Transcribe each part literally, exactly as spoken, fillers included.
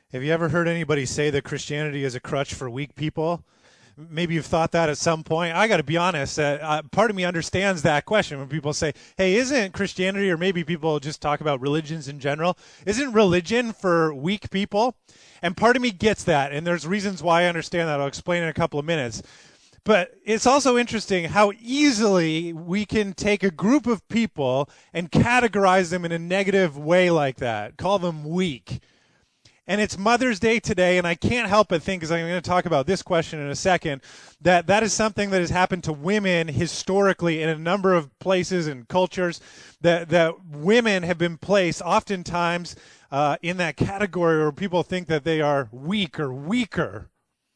Have you ever heard anybody say that Christianity is a crutch for weak people? Maybe you've thought that at some point. I got to be honest. Uh, uh, part of me understands that question when people say, "Hey, isn't Christianity," or maybe people just talk about religions in general, "isn't religion for weak people?" And part of me gets that, and there's reasons why I understand that. I'll explain in a couple of minutes. But it's also interesting how easily we can take a group of people and categorize them in a negative way like that, call them weak. And it's Mother's Day today, and I can't help but think, as I'm going to talk about this question in a second, that that is something that has happened to women historically in a number of places and cultures, that, that women have been placed oftentimes uh, in that category where people think that they are weak or weaker.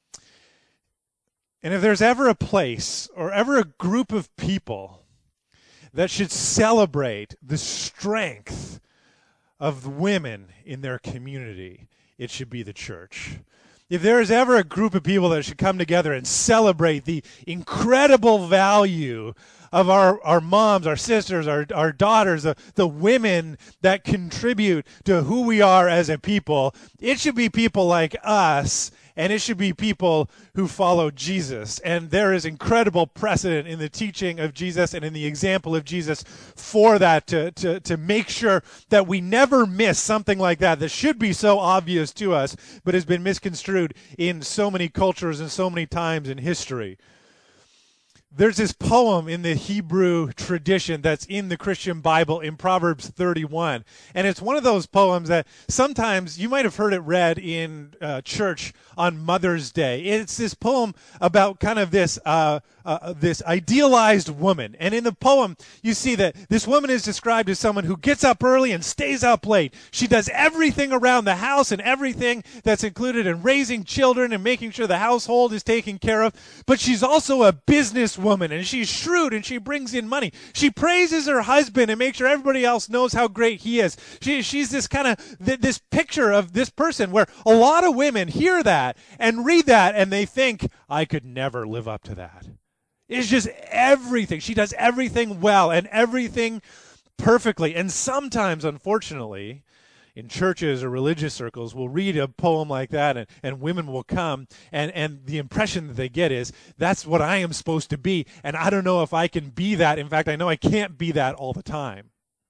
And if there's ever a place or ever a group of people that should celebrate the strength of women in their community, it should be the church. If there is ever a group of people that should come together and celebrate the incredible value of our, our moms, our sisters, our, our daughters, the, the women that contribute to who we are as a people, it should be people like us, and it should be people who follow Jesus. And there is incredible precedent in the teaching of Jesus and in the example of Jesus for that, to, to, to make sure that we never miss something like that that should be so obvious to us, but has been misconstrued in so many cultures and so many times in history. There's this poem in the Hebrew tradition that's in the Christian Bible in Proverbs thirty-one. And it's one of those poems that sometimes you might have heard it read in uh, church on Mother's Day. It's this poem about kind of this uh, uh, this idealized woman. And in the poem, you see that this woman is described as someone who gets up early and stays up late. She does everything around the house and everything that's included in raising children and making sure the household is taken care of. But she's also a businesswoman. Woman, and she's shrewd and she brings in money. She praises her husband and makes sure everybody else knows how great he is. She, she's this kind of th- this picture of this person where a lot of women hear that and read that and they think, I could never live up to that. It's just everything. She does everything well and everything perfectly. And sometimes, unfortunately, in churches or religious circles, will read a poem like that, and, and women will come, and, and the impression that they get is, that's what I am supposed to be, and I don't know if I can be that. In fact, I know I can't be that all the time.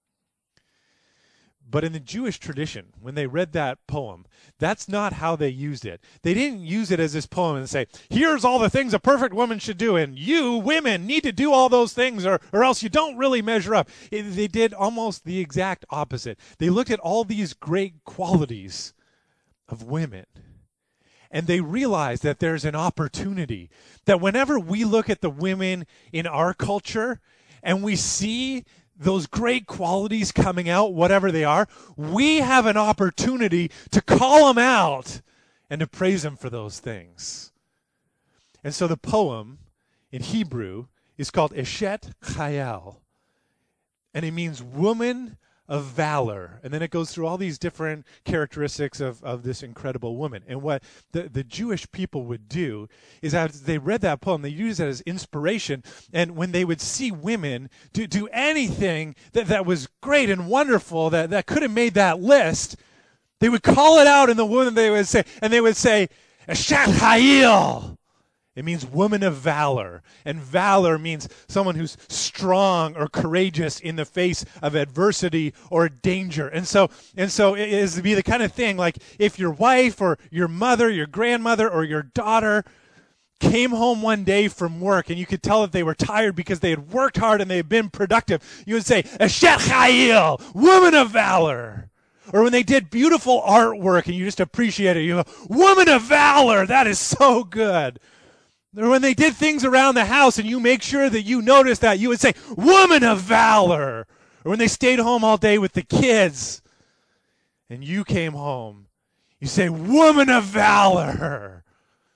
But in the Jewish tradition, when they read that poem, that's not how they used it. They didn't use it as this poem and say, here's all the things a perfect woman should do, and you, women, need to do all those things, or, or else you don't really measure up. It, they did almost the exact opposite. They looked at all these great qualities of women, and they realized that there's an opportunity, that whenever we look at the women in our culture, and we see those great qualities coming out, whatever they are, we have an opportunity to call them out and to praise them for those things. And so the poem in Hebrew is called Eshet Chayal, and it means woman of valor. And then it goes through all these different characteristics of, of this incredible woman. And what the, the Jewish people would do is, as they read that poem, they use it as inspiration. And when they would see women do, do anything that, that was great and wonderful, that, that could have made that list, they would call it out in the woman. They would say, and they would say, Eshet Chayil. It means woman of valor. And valor means someone who's strong or courageous in the face of adversity or danger. And so and so it is to be the kind of thing, like if your wife or your mother, your grandmother, or your daughter came home one day from work and you could tell that they were tired because they had worked hard and they had been productive, you would say, Eshet Chayil, woman of valor. Or when they did beautiful artwork and you just appreciate it, you go, woman of valor, that is so good. Or when they did things around the house and you make sure that you notice that, you would say, woman of valor. Or when they stayed home all day with the kids and you came home, you say, woman of valor.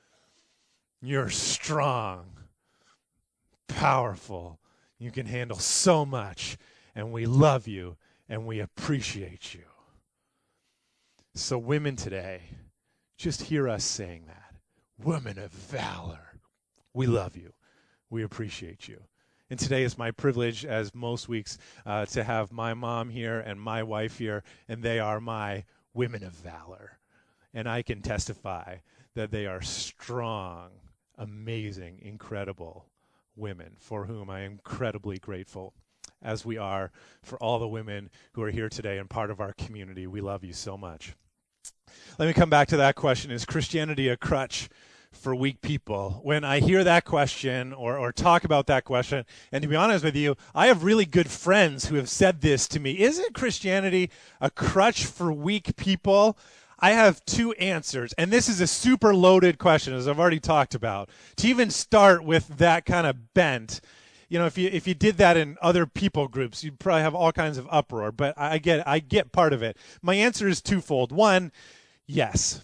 You're strong, powerful. You can handle so much, and we love you and we appreciate you. So women today, just hear us saying that. Woman of valor. We love you. We appreciate you. And today is my privilege, as most weeks, uh, to have my mom here and my wife here, and they are my women of valor. and I can testify that they are strong, amazing, incredible women for whom I am incredibly grateful, as we are for all the women who are here today and part of our community. We love you so much. Let me come back to that question. Is Christianity a crutch for weak people? When I hear that question or, or talk about that question, and to be honest with you, I have really good friends who have said this to me. Isn't Christianity a crutch for weak people? I have two answers, and this is a super loaded question, as I've already talked about. To even start with that kind of bent, you know, if you if you did that in other people groups, you'd probably have all kinds of uproar. But I get I get part of it. My answer is twofold. One, yes.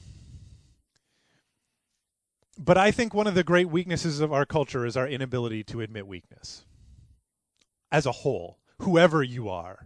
But I think one of the great weaknesses of our culture is our inability to admit weakness. As a whole, whoever you are.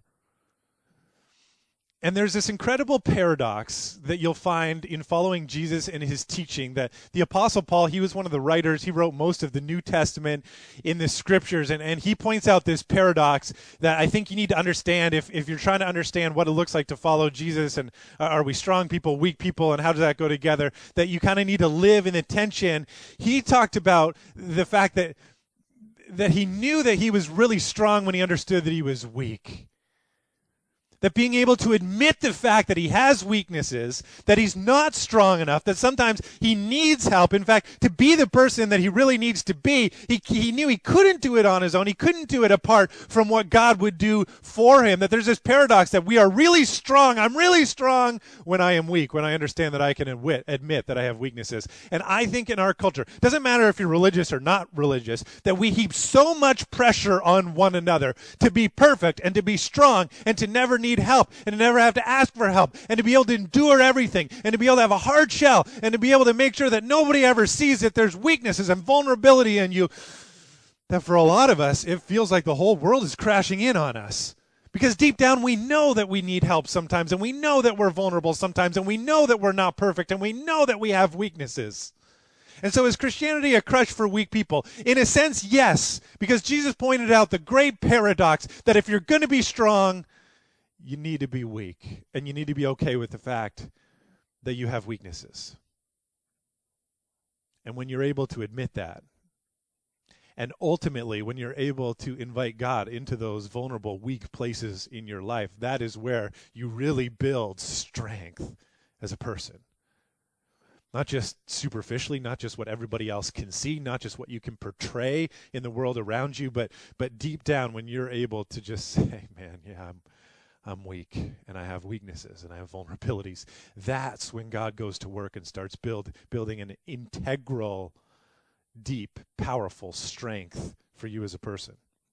And there's this incredible paradox that you'll find in following Jesus and his teaching, that the Apostle Paul, he was one of the writers. He wrote most of the New Testament in the scriptures. And, and he points out this paradox that I think you need to understand if, if you're trying to understand what it looks like to follow Jesus, and uh, are we strong people, weak people, and how does that go together, that you kind of need to live in the tension. He talked about the fact that that he knew that he was really strong when he understood that he was weak. That being able to admit the fact that he has weaknesses, that he's not strong enough, that sometimes he needs help. In fact, to be the person that he really needs to be, he, he knew he couldn't do it on his own. He couldn't do it apart from what God would do for him. That there's this paradox that we are really strong. I'm really strong when I am weak, when I understand that I can admit, admit that I have weaknesses. And I think in our culture, it doesn't matter if you're religious or not religious, that we heap so much pressure on one another to be perfect and to be strong and to never need need help and to never have to ask for help and to be able to endure everything and to be able to have a hard shell and to be able to make sure that nobody ever sees that there's weaknesses and vulnerability in you, that for a lot of us, it feels like the whole world is crashing in on us. Because deep down, we know that we need help sometimes, and we know that we're vulnerable sometimes, and we know that we're not perfect, and we know that we have weaknesses. And so is Christianity a crutch for weak people? In a sense, yes, because Jesus pointed out the great paradox that if you're going to be strong, you need to be weak, and you need to be okay with the fact that you have weaknesses. And when you're able to admit that, and ultimately when you're able to invite God into those vulnerable, weak places in your life, that is where you really build strength as a person. Not just superficially, not just what everybody else can see, not just what you can portray in the world around you, but but deep down when you're able to just say, man, yeah, I'm I'm weak, and I have weaknesses, and I have vulnerabilities. That's when God goes to work and starts build building an integral, deep, powerful strength for you as a person.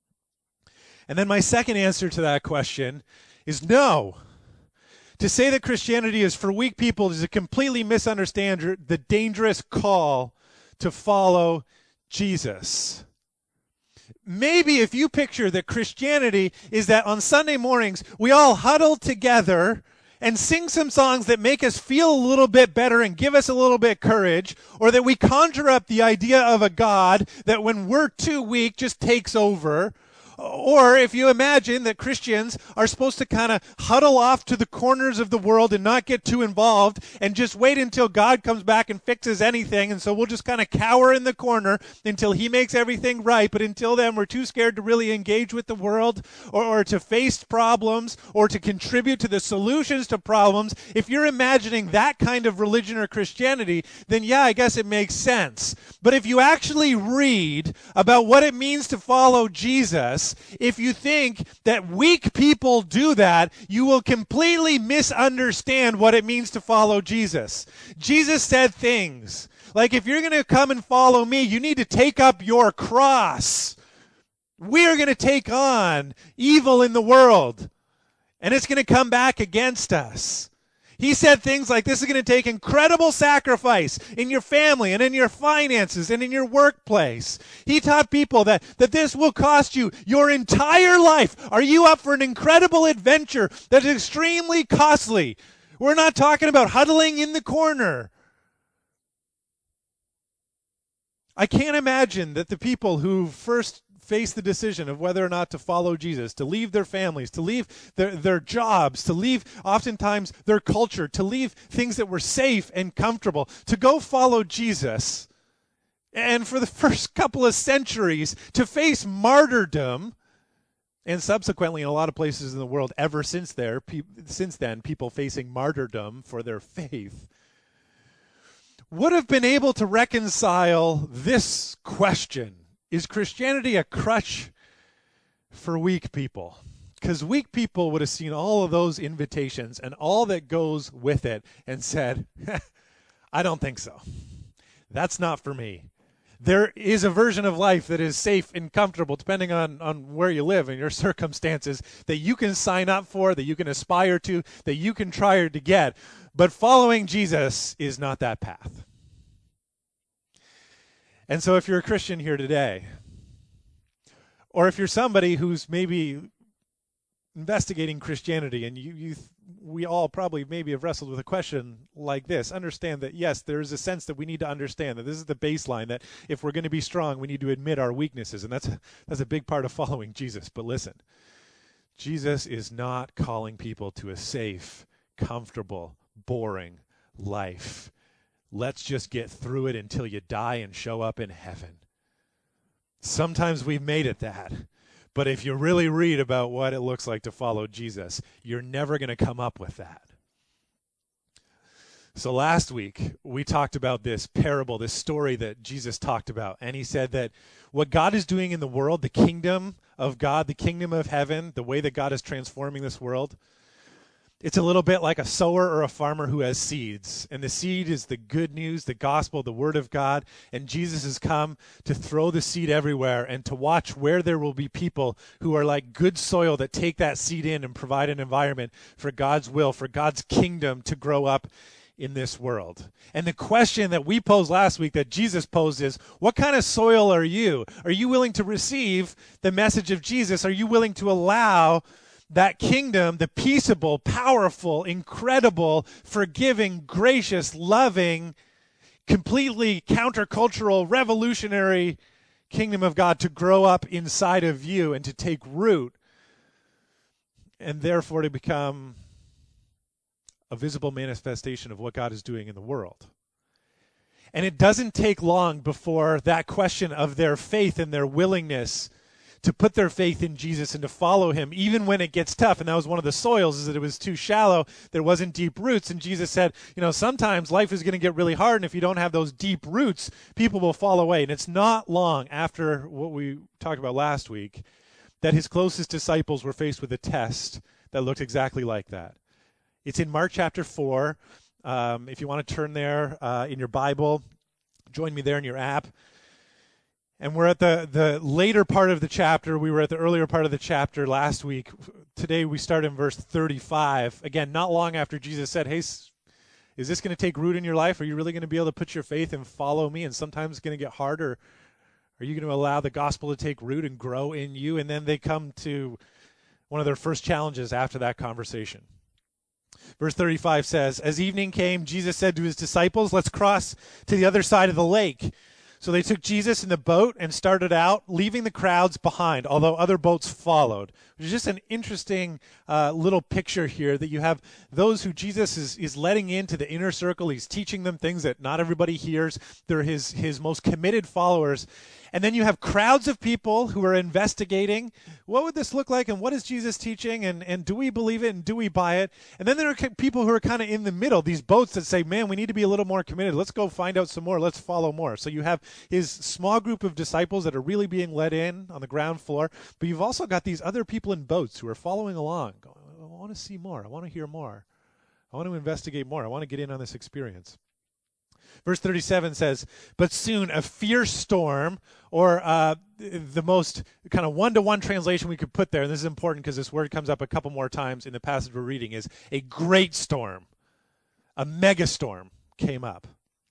And then my second answer to that question is no. To say that Christianity is for weak people is to completely misunderstand the dangerous call to follow Jesus. Maybe if you picture that Christianity is that on Sunday mornings we all huddle together and sing some songs that make us feel a little bit better and give us a little bit courage, or that we conjure up the idea of a God that when we're too weak just takes over. Or if you imagine that Christians are supposed to kind of huddle off to the corners of the world and not get too involved and just wait until God comes back and fixes anything, and so we'll just kind of cower in the corner until he makes everything right, but until then we're too scared to really engage with the world or, or to face problems or to contribute to the solutions to problems. If you're imagining that kind of religion or Christianity, then yeah, I guess it makes sense. But if you actually read about what it means to follow Jesus, if you think that weak people do that, you will completely misunderstand what it means to follow Jesus. Jesus said things like, if you're going to come and follow me, you need to take up your cross. We are going to take on evil in the world, and it's going to come back against us. He said things like, this is going to take incredible sacrifice in your family and in your finances and in your workplace. He taught people that, that this will cost you your entire life. Are you up for an incredible adventure that's extremely costly? We're not talking about huddling in the corner. I can't imagine that the people who first face the decision of whether or not to follow Jesus, to leave their families, to leave their, their jobs, to leave oftentimes their culture, to leave things that were safe and comfortable, to go follow Jesus. And for the first couple of centuries, to face martyrdom, and subsequently in a lot of places in the world ever since there, pe- since then, people facing martyrdom for their faith, would have been able to reconcile this question: is Christianity a crutch for weak people? Because weak people would have seen all of those invitations and all that goes with it and said, I don't think so. That's not for me. There is a version of life that is safe and comfortable, depending on, on where you live and your circumstances, that you can sign up for, that you can aspire to, that you can try to get. But following Jesus is not that path. And so if you're a Christian here today, or if you're somebody who's maybe investigating Christianity, and you, you we all probably maybe have wrestled with a question like this, understand that, yes, there is a sense that we need to understand that this is the baseline, that if we're going to be strong, we need to admit our weaknesses, and that's, that's a big part of following Jesus. But listen, Jesus is not calling people to a safe, comfortable, boring life. Let's just get through it until you die and show up in heaven. Sometimes we've made it that. But if you really read about what it looks like to follow Jesus, you're never going to come up with that. So last week, we talked about this parable, this story that Jesus talked about. And he said that what God is doing in the world, the kingdom of God, the kingdom of heaven, the way that God is transforming this world, it's a little bit like a sower or a farmer who has seeds. And the seed is the good news, the gospel, the word of God. And Jesus has come to throw the seed everywhere and to watch where there will be people who are like good soil that take that seed in and provide an environment for God's will, for God's kingdom to grow up in this world. And the question that we posed last week that Jesus posed is, what kind of soil are you? Are you willing to receive the message of Jesus? Are you willing to allow that kingdom, the peaceable, powerful, incredible, forgiving, gracious, loving, completely countercultural, revolutionary kingdom of God to grow up inside of you and to take root, and therefore to become a visible manifestation of what God is doing in the world? And it doesn't take long before that question of their faith and their willingness to put their faith in Jesus and to follow him, even when it gets tough. And that was one of the soils, is that it was too shallow. There wasn't deep roots. And Jesus said, you know, sometimes life is going to get really hard. And if you don't have those deep roots, people will fall away. And it's not long after what we talked about last week that his closest disciples were faced with a test that looked exactly like that. It's in Mark chapter four. Um, if you want to turn there uh, in your Bible, join me there in your app. And we're at the, the later part of the chapter. We were at the earlier part of the chapter last week. Today we start in verse thirty-five. Again, not long after Jesus said, hey, is this going to take root in your life? Are you really going to be able to put your faith and follow me? And sometimes it's going to get harder. Are you going to allow the gospel to take root and grow in you? And then they come to one of their first challenges after that conversation. Verse thirty-five says, as evening came, Jesus said to his disciples, let's cross to the other side of the lake. So they took Jesus in the boat and started out, leaving the crowds behind, although other boats followed. Which is just an interesting uh, little picture here, that you have those who Jesus is, is letting into the inner circle. He's teaching them things that not everybody hears. They're his, his most committed followers. And then you have crowds of people who are investigating, what would this look like, and what is Jesus teaching, and, and do we believe it, and do we buy it? And then there are people who are kind of in the middle, these boats that say, man, we need to be a little more committed. Let's go find out some more. Let's follow more. So you have his small group of disciples that are really being led in on the ground floor, but you've also got these other people in boats who are following along, going, I want to see more. I want to hear more. I want to investigate more. I want to get in on this experience. Verse thirty-seven says, but soon a fierce storm, or uh, the most kind of one-to-one translation we could put there, and this is important because this word comes up a couple more times in the passage we're reading, is a great storm, a megastorm came up.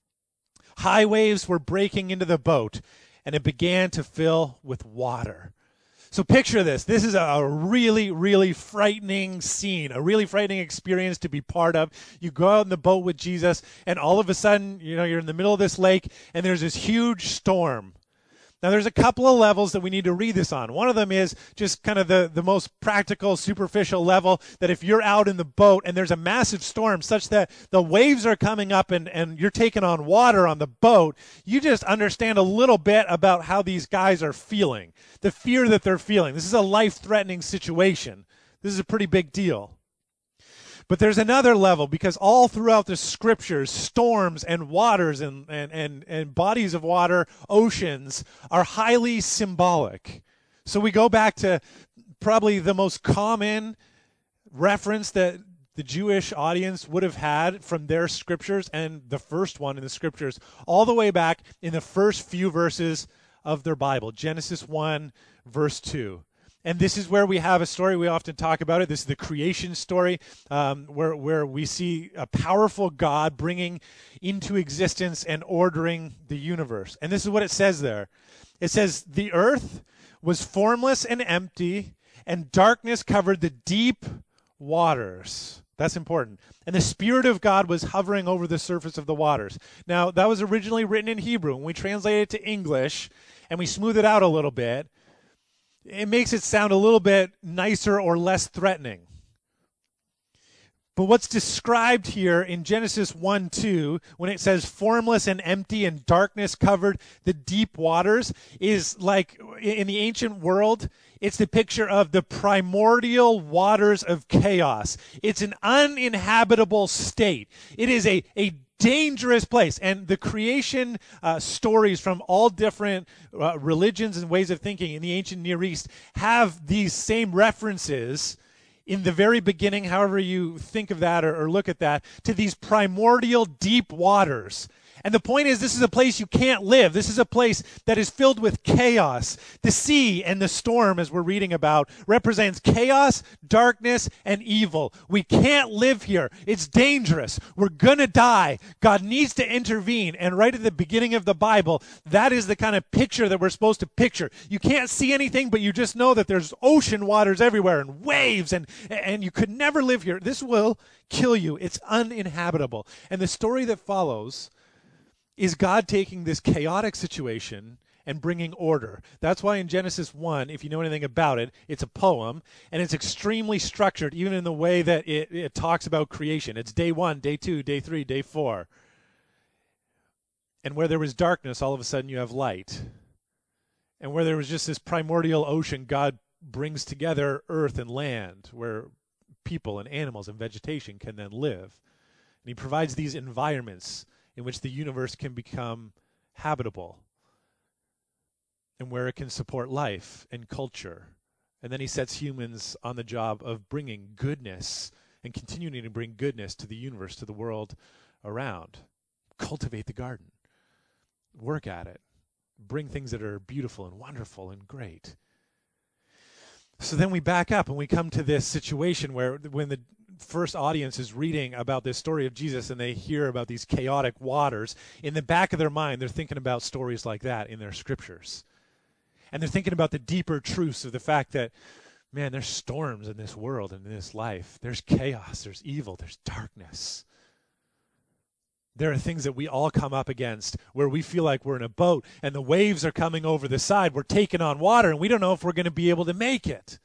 High waves were breaking into the boat, and it began to fill with water. So picture this. This is a really, really frightening scene, a really frightening experience to be part of. You go out in the boat with Jesus, and all of a sudden, you know, you're in the middle of this lake, and there's this huge storm. Now, there's a couple of levels that we need to read this on. One of them is just kind of the, the most practical, superficial level, that if you're out in the boat and there's a massive storm such that the waves are coming up and, and you're taking on water on the boat, you just understand a little bit about how these guys are feeling, the fear that they're feeling. This is a life-threatening situation. This is a pretty big deal. But there's another level, because all throughout the scriptures, storms and waters and, and, and, and bodies of water, oceans, are highly symbolic. So we go back to probably the most common reference that the Jewish audience would have had from their scriptures, and the first one in the scriptures, all the way back in the first few verses of their Bible, Genesis one, verse two. And this is where we have a story. We often talk about it. This is the creation story, um, where, where we see a powerful God bringing into existence and ordering the universe. And this is what it says there. It says, the earth was formless and empty, and darkness covered the deep waters. That's important. And the Spirit of God was hovering over the surface of the waters. Now, that was originally written in Hebrew. When we translate it to English and we smooth it out a little bit, it makes it sound a little bit nicer or less threatening. But what's described here in Genesis one two, when it says formless and empty and darkness covered the deep waters, is like in the ancient world, it's the picture of the primordial waters of chaos. It's an uninhabitable state. It is a, a dangerous place. And the creation uh, stories from all different uh, religions and ways of thinking in the ancient Near East have these same references in the very beginning, however you think of that or, or look at that, to these primordial deep waters. And the point is, this is a place you can't live. This is a place that is filled with chaos. The sea and the storm, as we're reading about, represents chaos, darkness, and evil. We can't live here. It's dangerous. We're going to die. God needs to intervene. And right at the beginning of the Bible, that is the kind of picture that we're supposed to picture. You can't see anything, but you just know that there's ocean waters everywhere and waves, and, and you could never live here. This will kill you. It's uninhabitable. And the story that follows is God taking this chaotic situation and bringing order. That's why in Genesis one, if you know anything about it, it's a poem, and it's extremely structured, even in the way that it, it talks about creation. It's day one, day two, day three, day four. And where there was darkness, all of a sudden you have light. And where there was just this primordial ocean, God brings together earth and land, where people and animals and vegetation can then live. And he provides these environments in which the universe can become habitable and where it can support life and culture. And then he sets humans on the job of bringing goodness and continuing to bring goodness to the universe, to the world around. Cultivate the garden. Work at it. Bring things that are beautiful and wonderful and great. So then we back up and we come to this situation where when the first audience is reading about this story of Jesus and they hear about these chaotic waters, in the back of their mind, they're thinking about stories like that in their scriptures. And they're thinking about the deeper truths of the fact that, man, there's storms in this world and in this life. There's chaos, there's evil, there's darkness. There are things that we all come up against where we feel like we're in a boat and the waves are coming over the side. We're taking on water and we don't know if we're going to be able to make it.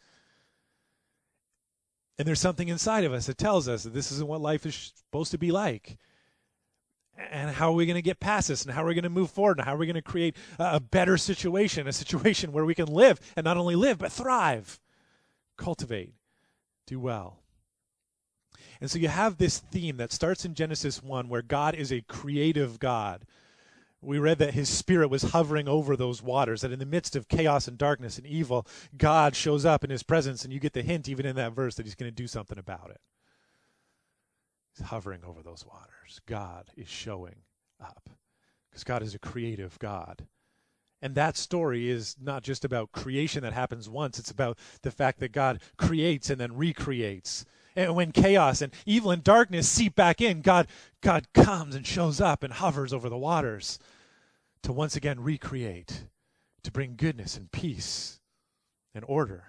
And there's something inside of us that tells us that this isn't what life is supposed to be like. And how are we going to get past this? And how are we going to move forward? And how are we going to create a better situation, a situation where we can live, and not only live, but thrive, cultivate, do well. And so you have this theme that starts in Genesis one, where God is a creative God. We read that his spirit was hovering over those waters, that in the midst of chaos and darkness and evil, God shows up in his presence, and you get the hint even in that verse that he's going to do something about it. He's hovering over those waters. God is showing up because God is a creative God. And that story is not just about creation that happens once. It's about the fact that God creates and then recreates. And when chaos and evil and darkness seep back in, God, God comes and shows up and hovers over the waters to once again recreate, to bring goodness and peace and order.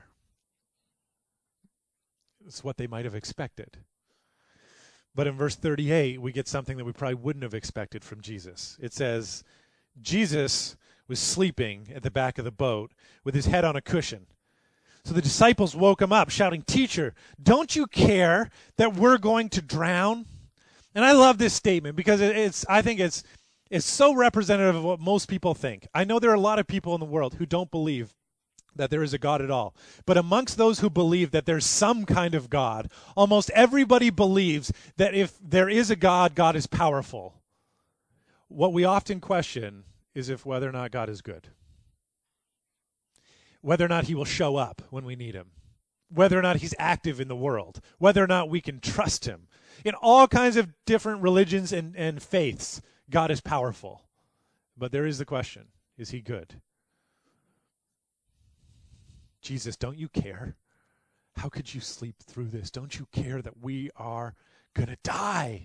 It's what they might have expected. But in verse thirty-eight, we get something that we probably wouldn't have expected from Jesus. It says, Jesus was sleeping at the back of the boat with his head on a cushion. So the disciples woke him up, shouting, "Teacher, don't you care that we're going to drown?" And I love this statement because it's, I think it's, it's so representative of what most people think. I know there are a lot of people in the world who don't believe that there is a God at all. But amongst those who believe that there's some kind of God, almost everybody believes that if there is a God, God is powerful. What we often question is if whether or not God is good. Whether or not he will show up when we need him. Whether or not he's active in the world. Whether or not we can trust him. In all kinds of different religions and, and faiths, God is powerful. But there is the question, is he good? Jesus, don't you care? How could you sleep through this? Don't you care that we are going to die?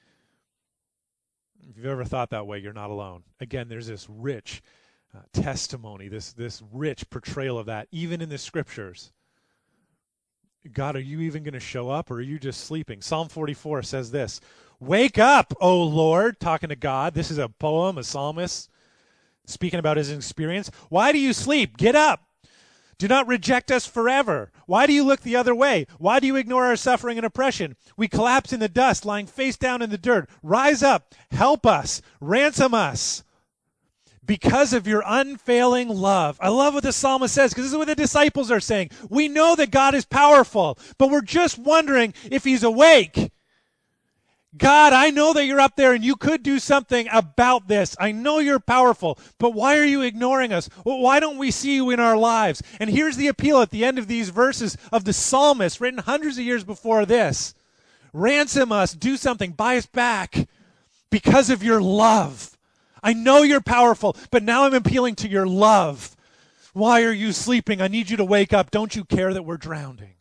If you've ever thought that way, you're not alone. Again, there's this rich uh, testimony, this, this rich portrayal of that, even in the scriptures. God, are you even going to show up, or are you just sleeping? Psalm forty-four says this, "Wake up, O Lord," talking to God. This is a poem, a psalmist speaking about his experience. "Why do you sleep? Get up. Do not reject us forever. Why do you look the other way? Why do you ignore our suffering and oppression? We collapse in the dust, lying face down in the dirt. Rise up, help us, ransom us because of your unfailing love." I love what the psalmist says, because this is what the disciples are saying. We know that God is powerful, but we're just wondering if he's awake. God, I know that you're up there and you could do something about this. I know you're powerful, but why are you ignoring us? Why don't we see you in our lives? And here's the appeal at the end of these verses of the psalmist written hundreds of years before this. Ransom us, do something, buy us back because of your love. I know you're powerful, but now I'm appealing to your love. Why are you sleeping? I need you to wake up. Don't you care that we're drowning?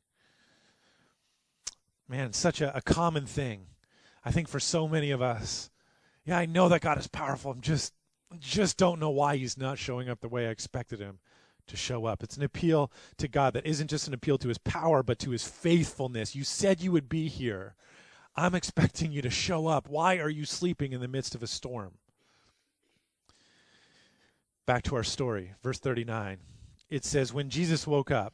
Man, such a, a common thing. I think for so many of us, yeah, I know that God is powerful. I'm just, just don't know why he's not showing up the way I expected him to show up. It's an appeal to God that isn't just an appeal to his power, but to his faithfulness. You said you would be here. I'm expecting you to show up. Why are you sleeping in the midst of a storm? Back to our story, verse thirty-nine. It says, when Jesus woke up,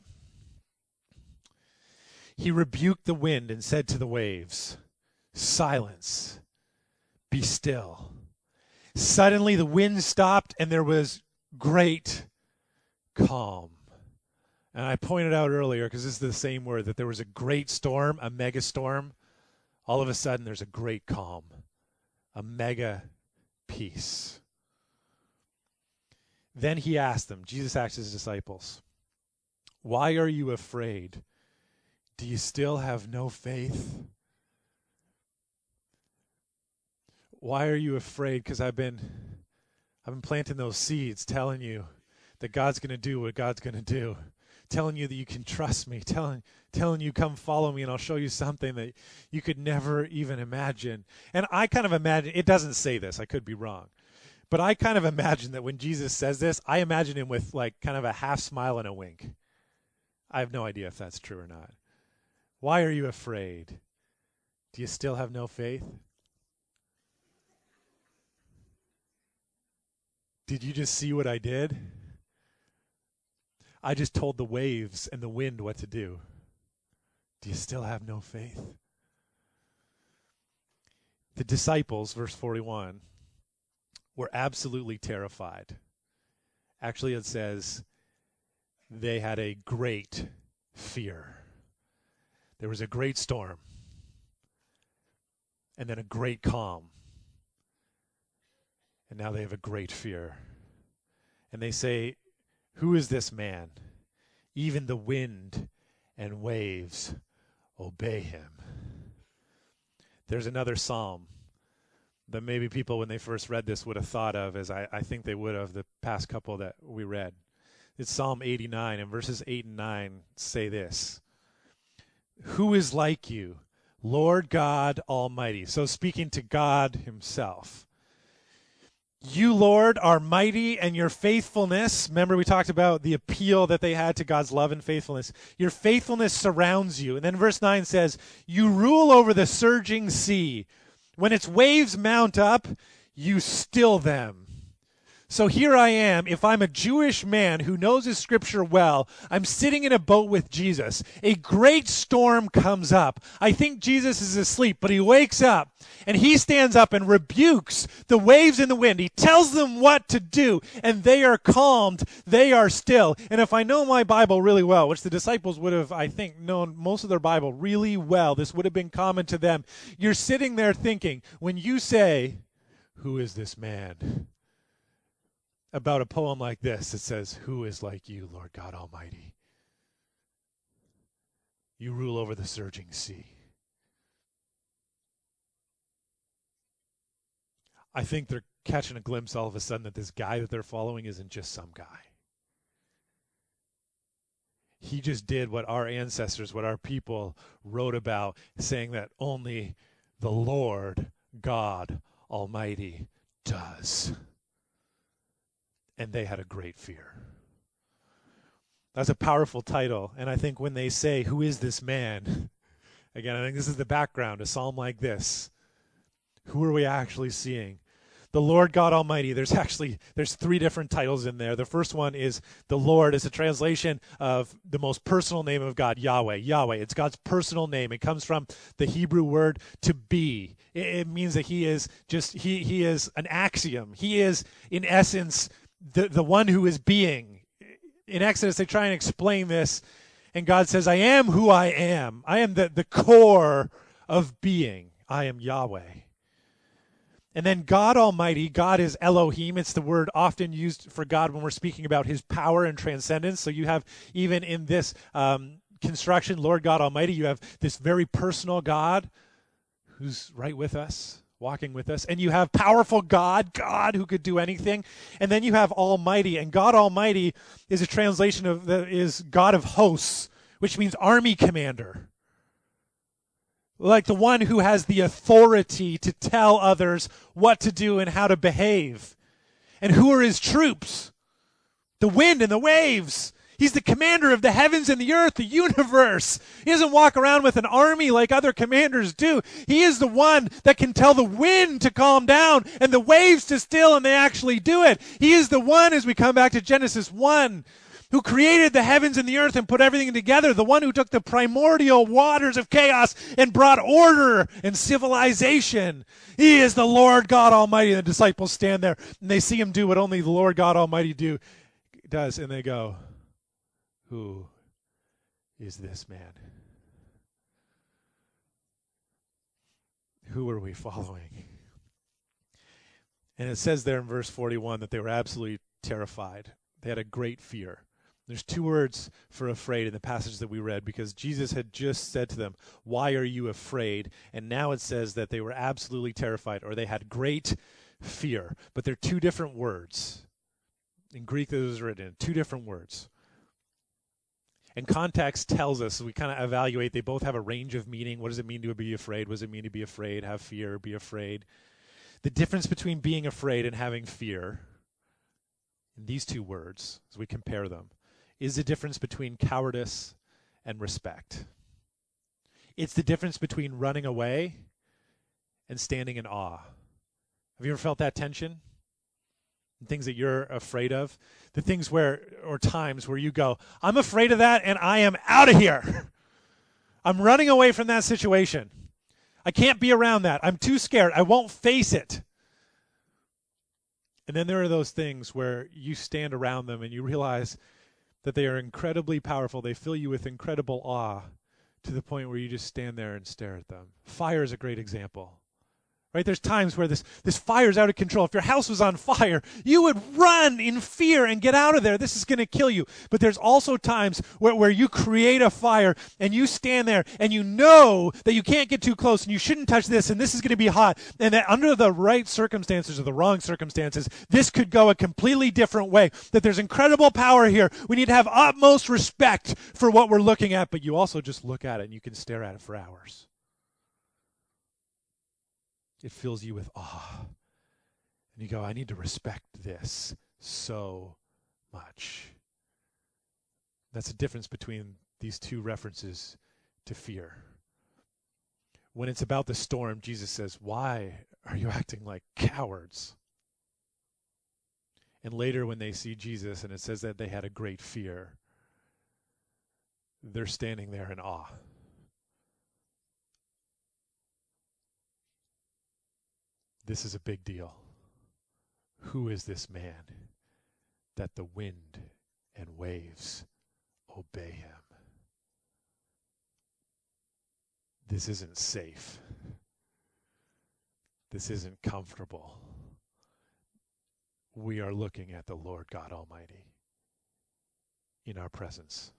he rebuked the wind and said to the waves, "Silence, be still." Suddenly the wind stopped and there was great calm. And I pointed out earlier, because this is the same word, that there was a great storm, a mega storm. All of a sudden there's a great calm, a mega peace. Then he asked them, Jesus asked his disciples, "Why are you afraid? Do you still have no faith?" Why are you afraid? Because I've been, I've been planting those seeds, telling you that God's going to do what God's going to do, telling you that you can trust me, telling, telling you come follow me and I'll show you something that you could never even imagine. And I kind of imagine, it doesn't say this, I could be wrong, but I kind of imagine that when Jesus says this, I imagine him with like kind of a half smile and a wink. I have no idea if that's true or not. Why are you afraid? Do you still have no faith? Did you just see what I did? I just told the waves and the wind what to do. Do you still have no faith? The disciples, verse forty-one, were absolutely terrified. Actually, it says they had a great fear. There was a great storm, and then a great calm. And now they have a great fear. And they say, "Who is this man? Even the wind and waves obey him." There's another psalm that maybe people, when they first read this, would have thought of, as I, I think they would have the past couple that we read. It's Psalm eighty-nine, and verses eight and nine say this: "Who is like you, Lord God Almighty?" So speaking to God himself. "You, Lord, are mighty, and your faithfulness," remember we talked about the appeal that they had to God's love and faithfulness, "your faithfulness surrounds you." And then verse nine says, "You rule over the surging sea. When its waves mount up, you still them." So here I am. If I'm a Jewish man who knows his scripture well, I'm sitting in a boat with Jesus. A great storm comes up. I think Jesus is asleep, but he wakes up and he stands up and rebukes the waves and the wind. He tells them what to do, and they are calmed. They are still. And if I know my Bible really well, which the disciples would have, I think, known most of their Bible really well, this would have been common to them. You're sitting there thinking, when you say, "Who is this man?" about a poem like this, it says, "Who is like you, Lord God Almighty? You rule over the surging sea." I think they're catching a glimpse all of a sudden that this guy that they're following isn't just some guy. He just did what our ancestors, what our people wrote about, saying that only the Lord God Almighty does. And they had a great fear. That's a powerful title. And I think when they say, "Who is this man?" Again, I think this is the background, a psalm like this. Who are we actually seeing? The Lord God Almighty. There's actually, there's three different titles in there. The first one is the Lord. It's a translation of the most personal name of God, Yahweh. Yahweh. It's God's personal name. It comes from the Hebrew word to be. It, it means that he is just, he, he is an axiom. He is, in essence, the, the one who is being. In Exodus, they try and explain this, and God says, "I am who I am. I am the, the core of being. I am Yahweh." And then God Almighty, God is Elohim. It's the word often used for God when we're speaking about his power and transcendence. So you have, even in this um, construction, Lord God Almighty, you have this very personal God who's right with us, walking with us. And you have powerful God, God who could do anything. And then you have Almighty. And God Almighty is a translation of, the, is God of hosts, which means army commander. Like the one who has the authority to tell others what to do and how to behave. And who are his troops? The wind and the waves. He's the commander of the heavens and the earth, the universe. He doesn't walk around with an army like other commanders do. He is the one that can tell the wind to calm down and the waves to still, and they actually do it. He is the one, as we come back to Genesis one, who created the heavens and the earth and put everything together, the one who took the primordial waters of chaos and brought order and civilization. He is the Lord God Almighty. The disciples stand there and they see him do what only the Lord God Almighty do does, and they go, "Who is this man? Who are we following?" And it says there in verse forty-one that they were absolutely terrified. They had a great fear. There's two words for afraid in the passage that we read, because Jesus had just said to them, "Why are you afraid?" And now it says that they were absolutely terrified, or they had great fear. But they're two different words. In Greek, it was written, two different words. And context tells us, we kind of evaluate, they both have a range of meaning. What does it mean to be afraid? What does it mean to be afraid, have fear, be afraid? The difference between being afraid and having fear, in these two words, as we compare them, is the difference between cowardice and respect. It's the difference between running away and standing in awe. Have you ever felt that tension? The things that you're afraid of? The things where, or times where you go, "I'm afraid of that and I am out of here. I'm running away from that situation. I can't be around that. I'm too scared. I won't face it." And then there are those things where you stand around them and you realize that they are incredibly powerful. They fill you with incredible awe to the point where you just stand there and stare at them. Fire is a great example. Right? There's times where this, this fire is out of control. If your house was on fire, you would run in fear and get out of there. This is going to kill you. But there's also times where, where you create a fire and you stand there and you know that you can't get too close and you shouldn't touch this and this is going to be hot. And that under the right circumstances or the wrong circumstances, this could go a completely different way. That there's incredible power here. We need to have utmost respect for what we're looking at, but you also just look at it and you can stare at it for hours. It fills you with awe. And you go, "I need to respect this so much." That's the difference between these two references to fear. When it's about the storm, Jesus says, "Why are you acting like cowards?" And later when they see Jesus and it says that they had a great fear, they're standing there in awe. This is a big deal. Who is this man that the wind and waves obey him? This isn't safe. This isn't comfortable. We are looking at the Lord God Almighty in our presence.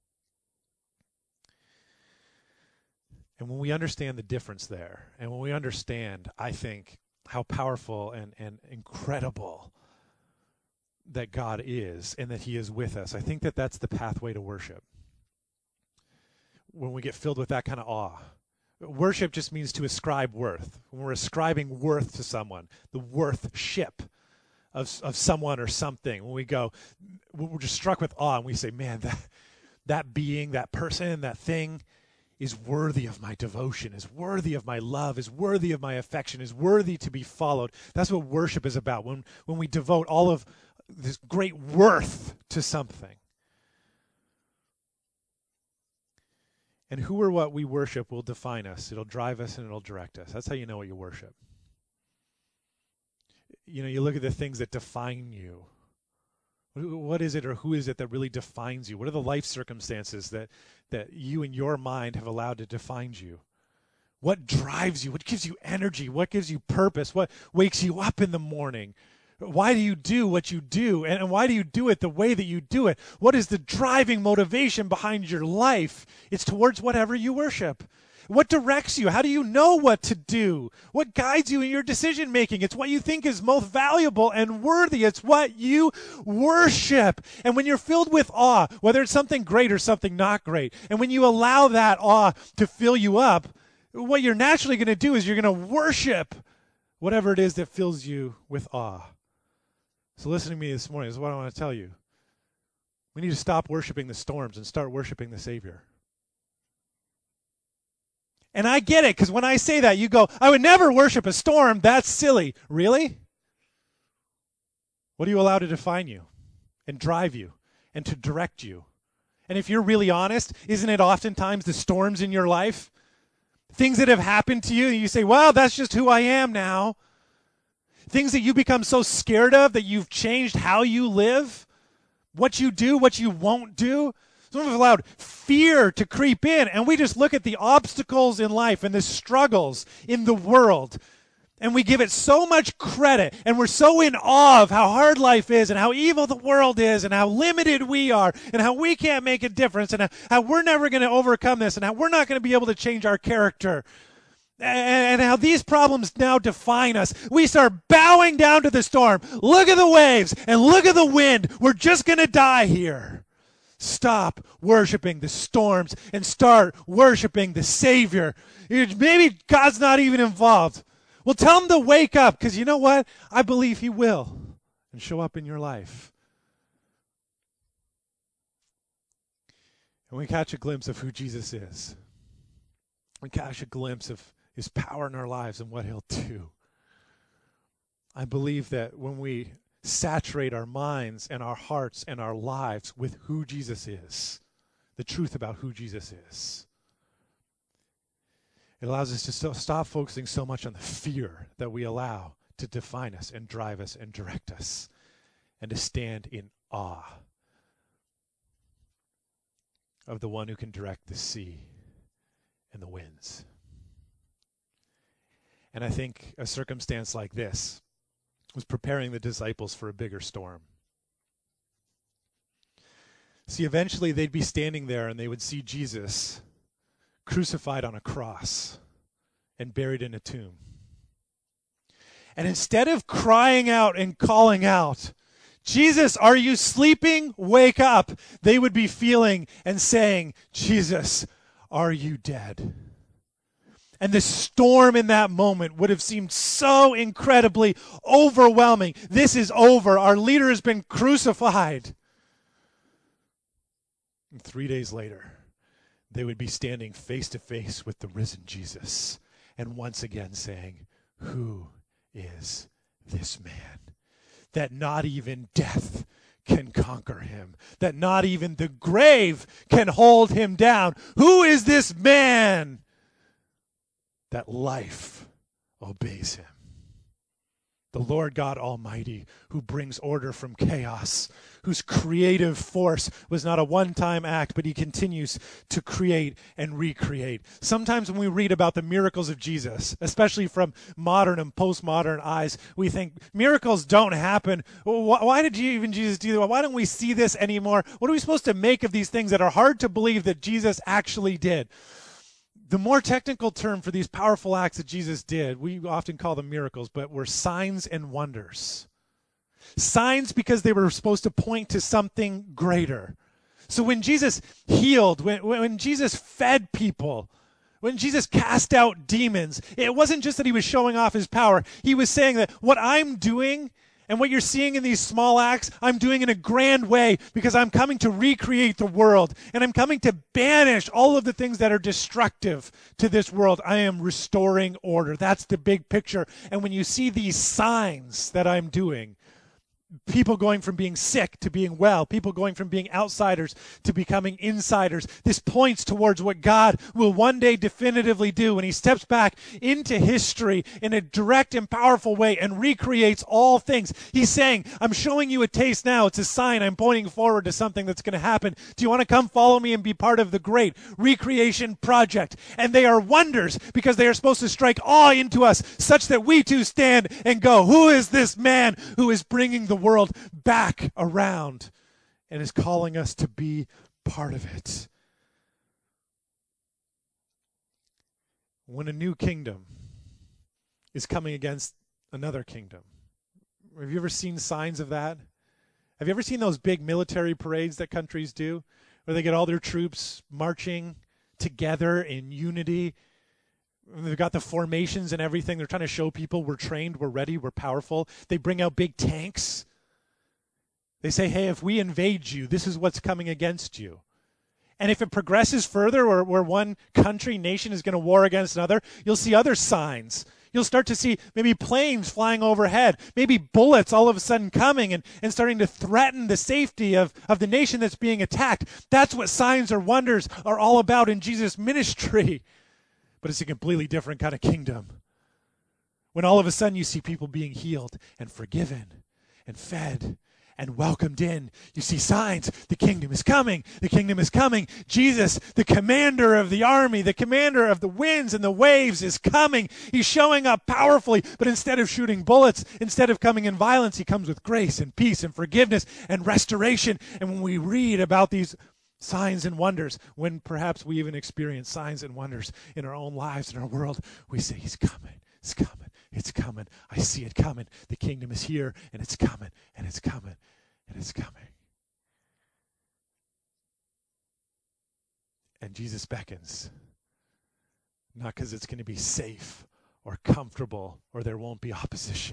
And when we understand the difference there, and when we understand, I think, how powerful and, and incredible that God is and that he is with us, I think that that's the pathway to worship. When we get filled with that kind of awe. Worship just means to ascribe worth. When we're ascribing worth to someone, the worth-ship of of someone or something. When we go, we're just struck with awe and we say, man, that, that being, that person, that thing is worthy of my devotion, is worthy of my love, is worthy of my affection, is worthy to be followed. That's what worship is about, when, when we devote all of this great worth to something. And who or what we worship will define us. It'll drive us and it'll direct us. That's how you know what you worship. You know, you look at the things that define you. What is it or who is it that really defines you? What are the life circumstances that, that you in your mind have allowed to define you? What drives you? What gives you energy? What gives you purpose? What wakes you up in the morning? Why do you do what you do? And why do you do it the way that you do it? What is the driving motivation behind your life? It's towards whatever you worship. What directs you? How do you know what to do? What guides you in your decision making? It's what you think is most valuable and worthy. It's what you worship. And when you're filled with awe, whether it's something great or something not great, and when you allow that awe to fill you up, what you're naturally going to do is you're going to worship whatever it is that fills you with awe. So listen to me this morning. This is what I want to tell you. We need to stop worshiping the storms and start worshiping the Savior. And I get it, because when I say that, you go, I would never worship a storm. That's silly. Really? What do you allow to define you and drive you and to direct you? And if you're really honest, isn't it oftentimes the storms in your life? Things that have happened to you, and you say, well, that's just who I am now. Things that you become so scared of that you've changed how you live, what you do, what you won't do. Some of us allowed fear to creep in, and we just look at the obstacles in life and the struggles in the world, and we give it so much credit, and we're so in awe of how hard life is and how evil the world is and how limited we are and how we can't make a difference and how, how we're never going to overcome this and how we're not going to be able to change our character. And how these problems now define us. We start bowing down to the storm. Look at the waves and look at the wind. We're just going to die here. Stop worshiping the storms and start worshiping the Savior. Maybe God's not even involved. Well, tell him to wake up, because you know what? I believe he will and show up in your life. And we catch a glimpse of who Jesus is. We catch a glimpse of his power in our lives and what he'll do. I believe that when we saturate our minds and our hearts and our lives with who Jesus is, the truth about who Jesus is, it allows us to st- stop focusing so much on the fear that we allow to define us and drive us and direct us, and to stand in awe of the one who can direct the sea and the winds. And I think a circumstance like this was preparing the disciples for a bigger storm. See, eventually they'd be standing there and they would see Jesus crucified on a cross and buried in a tomb. And instead of crying out and calling out, Jesus, are you sleeping? Wake up, they would be feeling and saying, Jesus, are you dead? And the storm in that moment would have seemed so incredibly overwhelming. This is over. Our leader has been crucified. And three days later, they would be standing face to face with the risen Jesus and once again saying, who is this man? that not even death can conquer him, that not even the grave can hold him down. Who is this man that life obeys him? The Lord God Almighty, who brings order from chaos, whose creative force was not a one-time act, but he continues to create and recreate. Sometimes when we read about the miracles of Jesus, especially from modern and postmodern eyes, we think miracles don't happen. Why did you even Jesus do that? Why don't we see this anymore? What are we supposed to make of these things that are hard to believe that Jesus actually did? The more technical term for these powerful acts that Jesus did, we often call them miracles, but were signs and wonders. Signs because they were supposed to point to something greater. So when Jesus healed, when, when Jesus fed people, when Jesus cast out demons, it wasn't just that he was showing off his power. He was saying that what I'm doing and what you're seeing in these small acts, I'm doing in a grand way because I'm coming to recreate the world. And I'm coming to banish all of the things that are destructive to this world. I am restoring order. That's the big picture. And when you see these signs that I'm doing, people going from being sick to being well, people going from being outsiders to becoming insiders. This points towards what God will one day definitively do when he steps back into history in a direct and powerful way and recreates all things. He's saying, I'm showing you a taste now. It's a sign. I'm pointing forward to something that's going to happen. Do you want to come follow me and be part of the great recreation project? And they are wonders because they are supposed to strike awe into us such that we too stand and go, who is this man who is bringing the world back around and is calling us to be part of it? When a new kingdom is coming against another kingdom, have you ever seen signs of that? Have you ever seen those big military parades that countries do, where they get all their troops marching together in unity? They've got the formations and everything. They're trying to show people we're trained, we're ready, we're powerful. They bring out big tanks. They say, hey, if we invade you, this is what's coming against you. And if it progresses further, where, where one country, nation is going to war against another, you'll see other signs. You'll start to see maybe planes flying overhead, maybe bullets all of a sudden coming and, and starting to threaten the safety of, of the nation that's being attacked. That's what signs or wonders are all about in Jesus' ministry. But it's a completely different kind of kingdom. When all of a sudden you see people being healed and forgiven and fed and welcomed in. You see signs. The kingdom is coming. The kingdom is coming. Jesus, the commander of the army, the commander of the winds and the waves, is coming. He's showing up powerfully, but instead of shooting bullets, instead of coming in violence, he comes with grace and peace and forgiveness and restoration. And when we read about these signs and wonders, when perhaps we even experience signs and wonders in our own lives, in our world, we say, he's coming. It's coming. It's coming. I see it coming. The kingdom is here, and it's coming, and it's coming, and it's coming. And Jesus beckons, not because it's going to be safe or comfortable or there won't be opposition.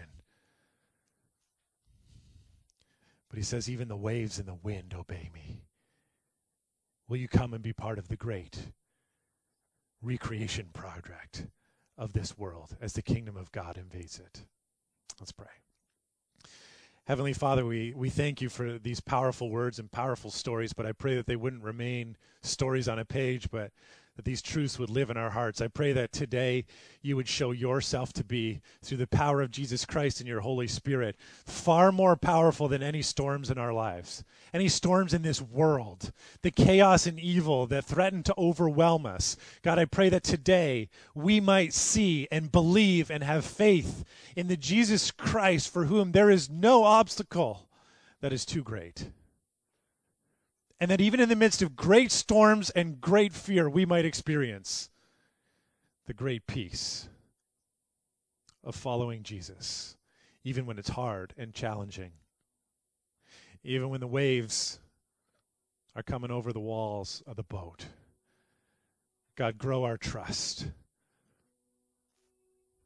But he says, even the waves and the wind obey me. Will you come and be part of the great recreation project of this world as the kingdom of God invades it? Let's pray. Heavenly Father, we, we thank you for these powerful words and powerful stories, but I pray that they wouldn't remain stories on a page, but that these truths would live in our hearts. I pray that today you would show yourself to be, through the power of Jesus Christ and your Holy Spirit, far more powerful than any storms in our lives, any storms in this world, the chaos and evil that threaten to overwhelm us. God, I pray that today we might see and believe and have faith in the Jesus Christ for whom there is no obstacle that is too great. And that even in the midst of great storms and great fear, we might experience the great peace of following Jesus, even when it's hard and challenging, even when the waves are coming over the walls of the boat. God, grow our trust.